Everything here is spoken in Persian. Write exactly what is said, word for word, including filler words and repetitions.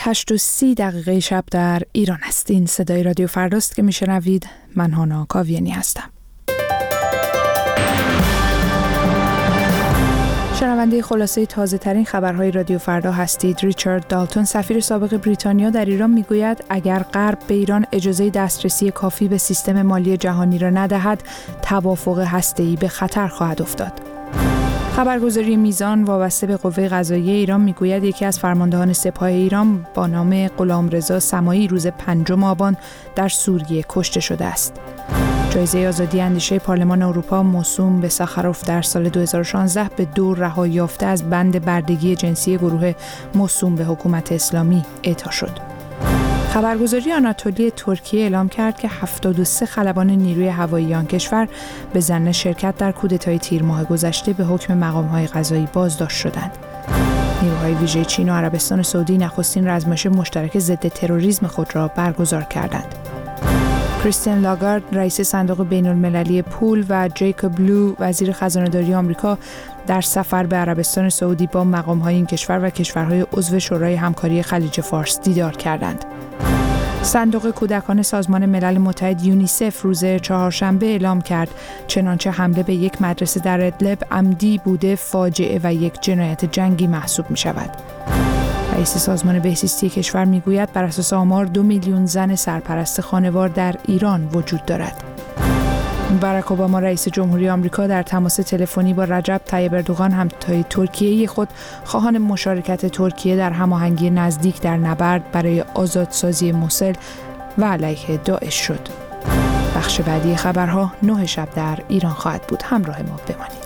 هشت و سی دقیقه شب در ایران است. این صدای رادیو فرداست که میشنوید. من هانا کاویانی هستم. شنونده خلاصه تازه ترین خبرهای رادیو فردا هستید. ریچارد دالتون، سفیر سابق بریتانیا در ایران، میگوید اگر غرب به ایران اجازه دسترسی کافی به سیستم مالی جهانی را ندهد، توافق هسته‌ای به خطر خواهد افتاد. خبرگزاری میزان وابسته به قوه قضاییه ایران میگوید یکی از فرماندهان سپاه ایران با نام غلامرضا سمایی روز پنجم آبان در سوریه کشته شده است. جایزه آزادی اندیشه پارلمان اروپا موسوم به ساخاروف در سال دو هزار و شانزده به دور رهایی یافته از بند بردگی جنسی گروه موسوم به حکومت اسلامی اعطا شد. خبرگزاری آناتولی ترکیه اعلام کرد که هفتاد و سه خلبان نیروی هوایی آن کشور به ظن شرکت در کودتای تیر ماه گذشته به حکم مقام‌های قضایی بازداشت شدند. نیروهای ویژه چین و عربستان سعودی نخستین رزمایش مشترک ضد تروریسم خود را برگزار کردند. کریستین لاگارد، رئیس صندوق بین‌المللی پول، و جیکوب لو، وزیر خزانه‌داری آمریکا، در سفر به عربستان سعودی با مقام‌های این کشور و کشورهای عضو شورای همکاری خلیج فارس دیدار کردند. صندوق کودکان سازمان ملل متحد یونیسف روز چهارشنبه اعلام کرد چنانچه حمله به یک مدرسه در ادلب عمدی بوده فاجعه و یک جنایت جنگی محسوب می شود. رئیس سازمان بهزیستی کشور میگوید بر اساس آمار دو میلیون زن سرپرست خانوار در ایران وجود دارد. باراک اوباما رئیس جمهوری آمریکا در تماس تلفنی با رجب طیب اردوغان همتای ترکیه‌ای خود خواهان مشارکت ترکیه در هماهنگی نزدیک در نبرد برای آزادسازی موصل و علیه داعش شد. بخش بعدی خبرها نه شب در ایران خواهد بود. همراه ما بمانید.